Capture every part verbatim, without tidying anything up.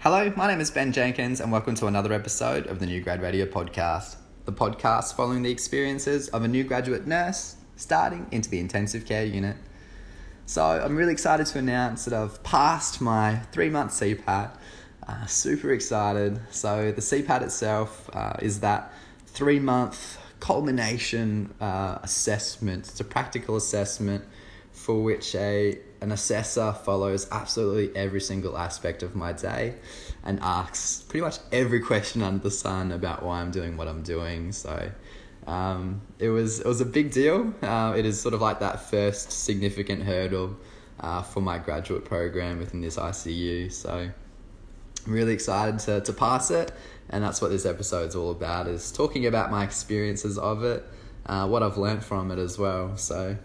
Hello, my name is Ben Jenkins and welcome to another episode of the New Grad Radio podcast. The podcast following the experiences of a new graduate nurse starting into the intensive care unit. So I'm really excited to announce that I've passed my three-month C PAT. Uh, super excited. So the C PAT itself uh, is that three-month culmination uh, assessment. It's a practical assessment for which a an assessor follows absolutely every single aspect of my day and asks pretty much every question under the sun about why I'm doing what I'm doing. So um, it was it was a big deal. Uh, it is sort of like that first significant hurdle uh, for my graduate program within this I C U. So I'm really excited to, to pass it, and that's what this episode's all about, is talking about my experiences of it, uh, what I've learned from it as well. So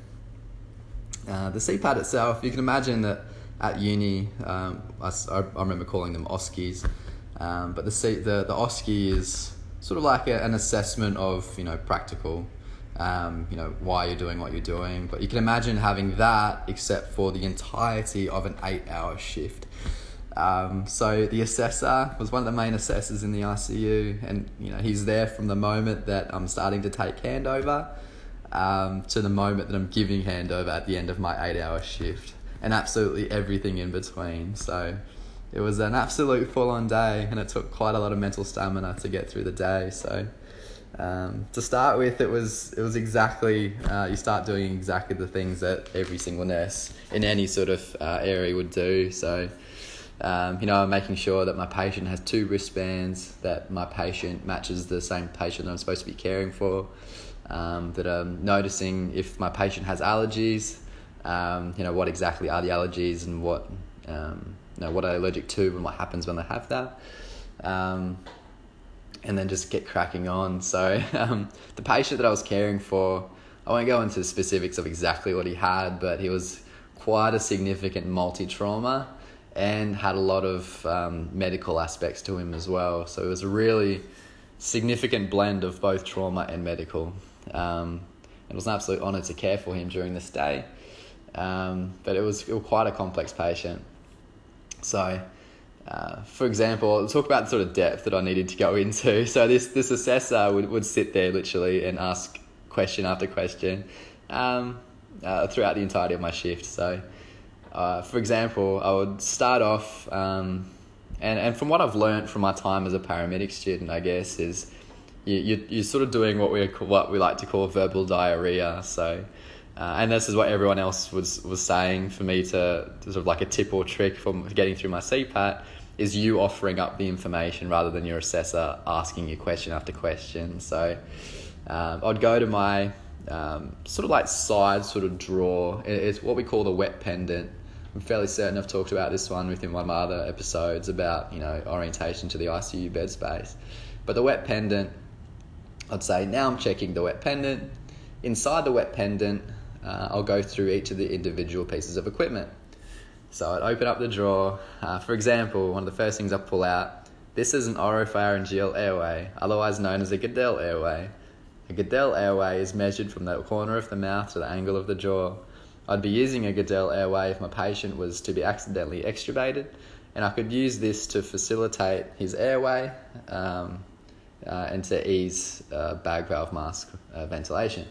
Uh, the C PAT itself, you can imagine that at uni, um, I, I remember calling them OSCEs, um, but the, C, the the OSCE is sort of like a, an assessment of, you know, practical, um, you know, why you're doing what you're doing. But you can imagine having that except for the entirety of an eight-hour shift. Um, so the assessor was one of the main assessors in the I C U, and you know he's there from the moment that I'm starting to take handover Um, to the moment that I'm giving handover at the end of my eight-hour shift, and absolutely everything in between. So it was an absolute full-on day, and it took quite a lot of mental stamina to get through the day. So um, to start with, it was it was exactly uh, you start doing exactly the things that every single nurse in any sort of uh, area would do. So um, you know, I'm making sure that my patient has two wristbands, that my patient matches the same patient that I'm supposed to be caring for. Um, that I'm noticing if my patient has allergies, um, you know, what exactly are the allergies and what, um, you know, what are they allergic to and what happens when they have that. Um, and then just get cracking on. So um, the patient that I was caring for, I won't go into the specifics of exactly what he had, but he was quite a significant multi-trauma and had a lot of um, medical aspects to him as well. So it was a really significant blend of both trauma and medical. Um, it was an absolute honour to care for him during this day, um, but it was, it was quite a complex patient. So, uh, for example, I'll talk about the sort of depth that I needed to go into. So this this assessor would, would sit there literally and ask question after question um, uh, throughout the entirety of my shift. So, uh, for example, I would start off, um, and, and from what I've learned from my time as a paramedic student, I guess, is You, you, you're sort of doing what we what we like to call verbal diarrhea. So, uh, and this is what everyone else was, was saying for me to, to sort of like a tip or trick for getting through my C PAT, is you offering up the information rather than your assessor asking you question after question. So um, I'd go to my um, sort of like side sort of drawer. It's what we call the wet pendant. I'm fairly certain I've talked about this one within one of my other episodes about, you know, orientation to the I C U bed space. But the wet pendant, I'd say now I'm checking the wet pendant. Inside the wet pendant, uh, I'll go through each of the individual pieces of equipment. So I'd open up the drawer. Uh, for example, one of the first things I pull out, this is an oropharyngeal airway, otherwise known as a Guedel airway. A Guedel airway is measured from the corner of the mouth to the angle of the jaw. I'd be using a Guedel airway if my patient was to be accidentally extubated, and I could use this to facilitate his airway, um, Uh, and to ease uh, bag valve mask uh, ventilation.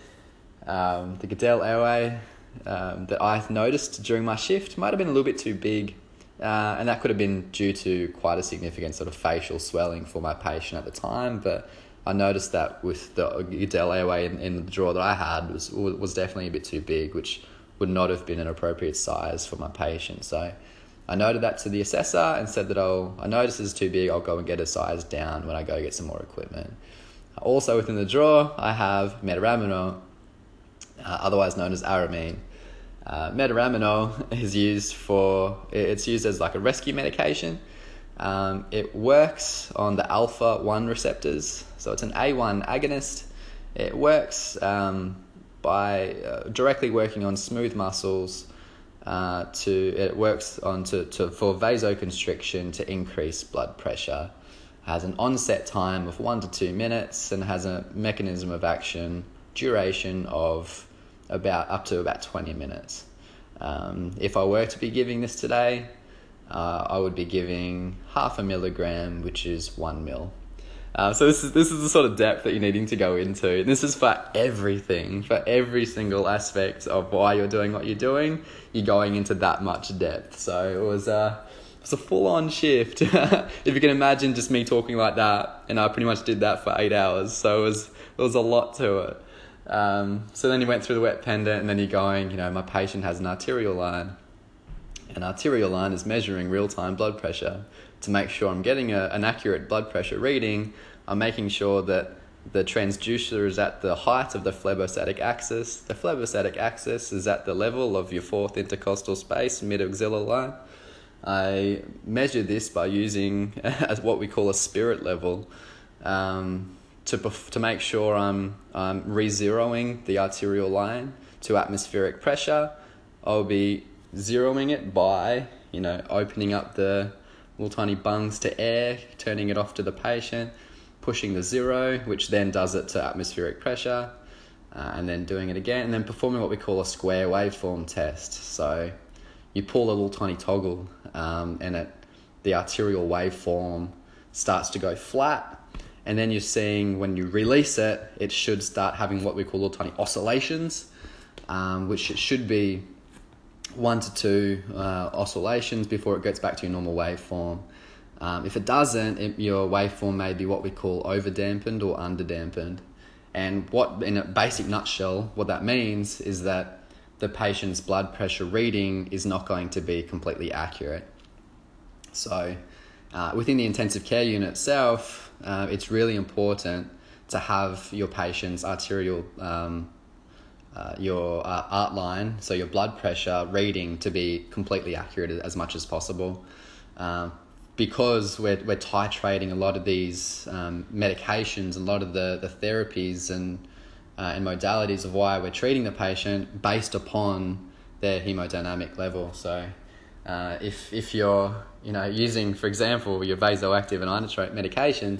Um, the Guedel airway um, that I noticed during my shift might have been a little bit too big, uh, and that could have been due to quite a significant sort of facial swelling for my patient at the time. But I noticed that with the Guedel airway in, in the drawer that I had was was definitely a bit too big, which would not have been an appropriate size for my patient. So I noted that to the assessor and said that I'll, I notice this is too big, I'll go and get a size down when I go get some more equipment. Also within the drawer, I have metaraminol, uh, otherwise known as aramine. Uh, metaraminol is used for, it's used as like a rescue medication. Um, it works on the alpha one receptors, so it's an A one agonist. It works um, by uh, directly working on smooth muscles. Uh, to it works on to, to for vasoconstriction to increase blood pressure. Has an onset time of one to two minutes and has a mechanism of action duration of about up to about twenty minutes. Um, if I were to be giving this today, uh, I would be giving half a milligram, which is one mil. Uh, so this is this is the sort of depth that you're needing to go into. And this is for everything, for every single aspect of why you're doing what you're doing. You're going into that much depth. So it was a it was a full on shift. If you can imagine just me talking like that, and I pretty much did that for eight hours. So it was it was a lot to it. Um, so then you went through the wet pendant, and then you're going, you know, my patient has an arterial line. An arterial line is measuring real-time blood pressure. To make sure I'm getting a, an accurate blood pressure reading, I'm making sure that the transducer is at the height of the phlebostatic axis. The phlebostatic axis is at the level of your fourth intercostal space, mid-axillar line. I measure this by using as what we call a spirit level um, to to make sure I'm, I'm re-zeroing the arterial line to atmospheric pressure. I'll be zeroing it by, you know, opening up the little tiny bungs to air, turning it off to the patient, pushing the zero, which then does it to atmospheric pressure, uh, and then doing it again, and then performing what we call a square waveform test. So you pull a little tiny toggle, um, and it the arterial waveform starts to go flat, and then you're seeing when you release it, it should start having what we call little tiny oscillations, um, which it should be one to two uh, oscillations before it gets back to your normal waveform. Um, if it doesn't, it, your waveform may be what we call over-dampened or under-dampened. And what, in a basic nutshell, what that means is that the patient's blood pressure reading is not going to be completely accurate. So uh, within the intensive care unit itself, uh, it's really important to have your patient's arterial um, Uh, your uh, art line, so your blood pressure reading, to be completely accurate as much as possible, um, because we're we're titrating a lot of these um, medications, a lot of the, the therapies and uh, and modalities of why we're treating the patient based upon their hemodynamic level. So uh, if if you're you know using, for example, your vasoactive and inotrope medications,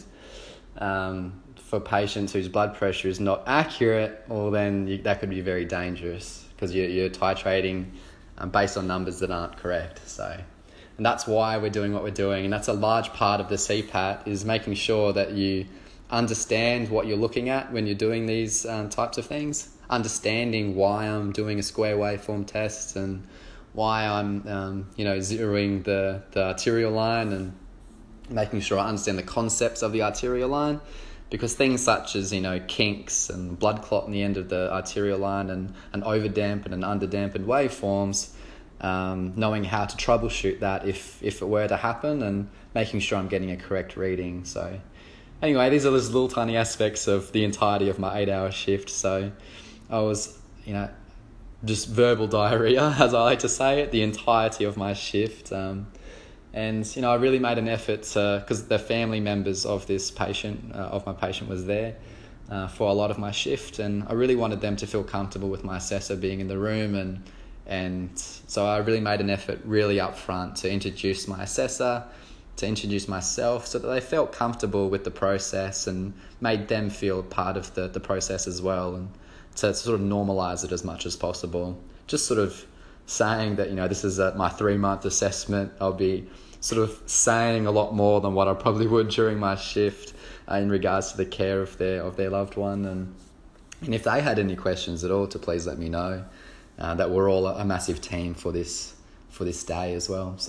um, for patients whose blood pressure is not accurate, well then you, that could be very dangerous, because you're, you're titrating um, based on numbers that aren't correct. So, and that's why we're doing what we're doing, and that's a large part of the C PAT, is making sure that you understand what you're looking at when you're doing these um, types of things, understanding why I'm doing a square waveform test and why I'm um, you know zeroing the, the arterial line, and making sure I understand the concepts of the arterial line. Because things such as, you know, kinks and blood clot in the end of the arterial line, and, and over-dampened and under-dampened waveforms, um, knowing how to troubleshoot that if, if it were to happen, and making sure I'm getting a correct reading. So anyway, these are those little tiny aspects of the entirety of my eight-hour shift. So I was, you know, just verbal diarrhea, as I like to say it, the entirety of my shift. Um, And, you know, I really made an effort to, because the family members of this patient, uh, of my patient was there uh, for a lot of my shift. And I really wanted them to feel comfortable with my assessor being in the room. And and so I really made an effort really up front to introduce my assessor, to introduce myself, so that they felt comfortable with the process and made them feel part of the, the process as well. And to sort of normalize it as much as possible. Just sort of saying that, you know, this is a, my three-month assessment. I'll be sort of saying a lot more than what I probably would during my shift uh, in regards to the care of their of their loved one, and and if they had any questions at all, to please let me know. Uh, that we're all a, a massive team for this for this day as well. So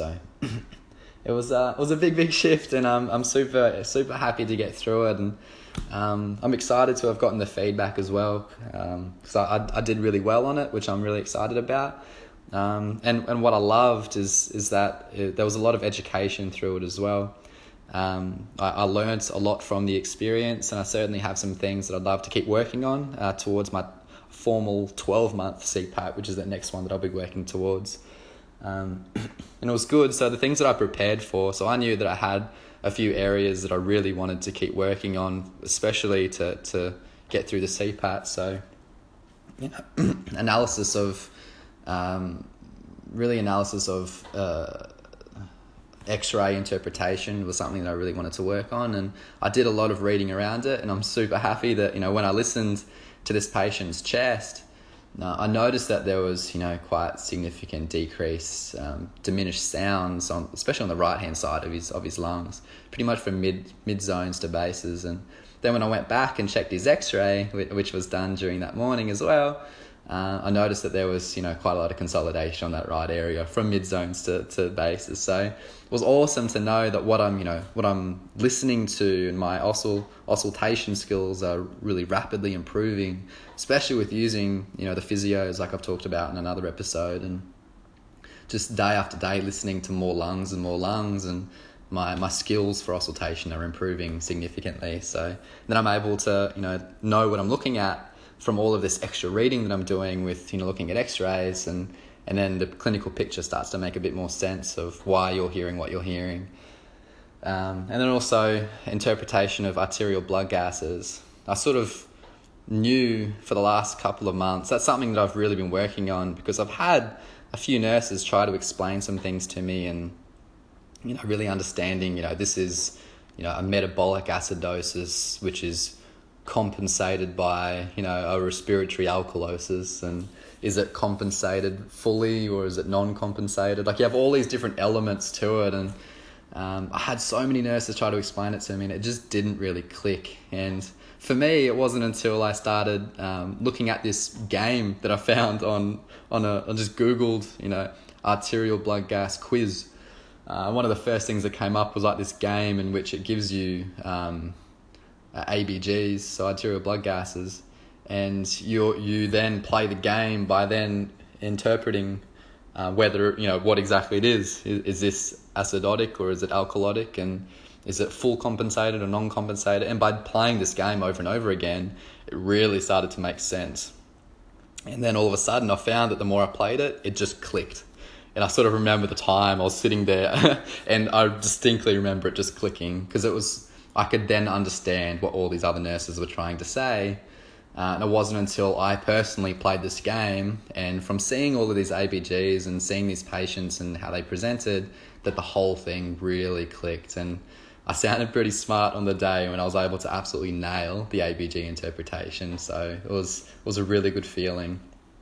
it was uh, it was a big big shift, and I'm I'm super super happy to get through it, and um, I'm excited to have gotten the feedback as well, because um, I I did really well on it, which I'm really excited about. Um, and, and what I loved is is that it, there was a lot of education through it as well. Um, I, I learned a lot from the experience, and I certainly have some things that I'd love to keep working on uh, towards my formal twelve-month C PAT, which is the next one that I'll be working towards. Um, and it was good. So the things that I prepared for, so I knew that I had a few areas that I really wanted to keep working on, especially to, to get through the C PAT. So, you know, analysis of Um, really analysis of uh, X-ray interpretation was something that I really wanted to work on, and I did a lot of reading around it, and I'm super happy that, you know, when I listened to this patient's chest, Now, I noticed that there was, you know, quite significant decrease, um, diminished sounds, on, especially on the right-hand side of his of his lungs, pretty much from mid mid zones to bases. And then when I went back and checked his X-ray, which was done during that morning as well, uh, I noticed that there was, you know, quite a lot of consolidation on that right area from mid zones to, to bases. So it was awesome to know that what I'm, you know, what I'm listening to and my oscill oscillation skills are really rapidly improving, especially with using, you know, the physios like I've talked about in another episode, and just day after day listening to more lungs and more lungs, and my my skills for auscultation are improving significantly. So then I'm able to, you know, know what I'm looking at from all of this extra reading that I'm doing with, you know, looking at x-rays, and, and then the clinical picture starts to make a bit more sense of why you're hearing what you're hearing. Um, and then also interpretation of arterial blood gases. I sort of knew for the last couple of months, that's something that I've really been working on, because I've had a few nurses try to explain some things to me, and, you know, really understanding, you know, this is, you know, a metabolic acidosis, which is compensated by, you know, a respiratory alkalosis, and is it compensated fully or is it non-compensated? Like, you have all these different elements to it, and um, I had so many nurses try to explain it to me, and it just didn't really click. And for me, it wasn't until I started um, looking at this game that I found on on a I just Googled, you know, arterial blood gas quiz. Uh, one of the first things that came up was like this game in which it gives you um, A B Gs, so arterial blood gases, and you you then play the game by then interpreting uh, whether, you know, what exactly it is. Is, is this acidotic or is it alkalotic, and is it full compensated or non-compensated? And by playing this game over and over again, it really started to make sense. And then all of a sudden I found that the more I played it, it just clicked. And I sort of remember the time I was sitting there and I distinctly remember it just clicking, because it was, I could then understand what all these other nurses were trying to say. Uh, and it wasn't until I personally played this game, and from seeing all of these A B Gs and seeing these patients and how they presented, that the whole thing really clicked. And I sounded pretty smart on the day when I was able to absolutely nail the A B G interpretation. So it was it was a really good feeling.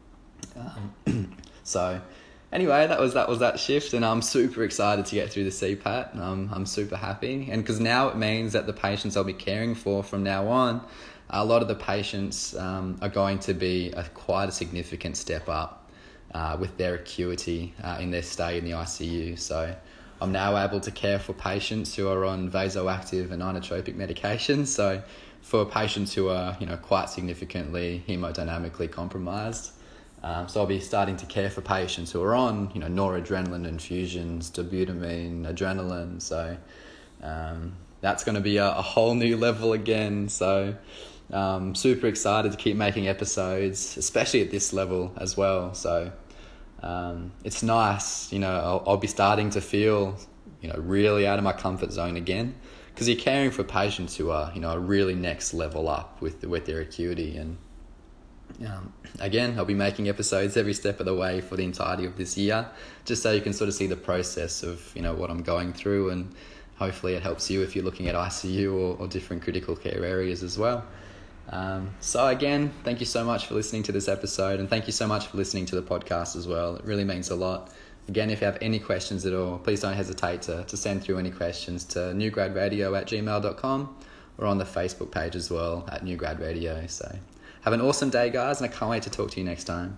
Um, so anyway, that was that was that shift, and I'm super excited to get through the C PAT. Um, I'm super happy, and because now it means that the patients I'll be caring for from now on, a lot of the patients um, are going to be a, quite a significant step up uh, with their acuity uh, in their stay in the I C U. So I'm now able to care for patients who are on vasoactive and inotropic medications. So for patients who are, you know, quite significantly hemodynamically compromised. Um, so I'll be starting to care for patients who are on, you know, noradrenaline infusions, dobutamine, adrenaline. So um, that's going to be a, a whole new level again. So um, super excited to keep making episodes, especially at this level as well. So um, it's nice, you know, I'll, I'll be starting to feel, you know, really out of my comfort zone again, because you're caring for patients who are, you know, really next level up with with their acuity. And Um, again, I'll be making episodes every step of the way for the entirety of this year, just so you can sort of see the process of, you know, what I'm going through, and hopefully it helps you if you're looking at I C U or, or different critical care areas as well. Um, so again, thank you so much for listening to this episode, and thank you so much for listening to the podcast as well. It really means a lot. Again, if you have any questions at all, please don't hesitate to, to send through any questions to newgradradio at gmail dot com, or on the Facebook page as well at New Grad Radio. So have an awesome day, guys, and I can't wait to talk to you next time.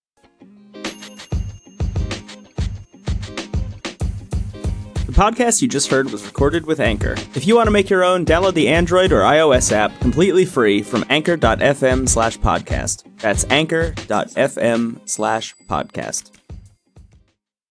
The podcast you just heard was recorded with Anchor. If you want to make your own, download the Android or iOS app completely free from anchor dot f m slash podcast. That's anchor dot f m slash podcast.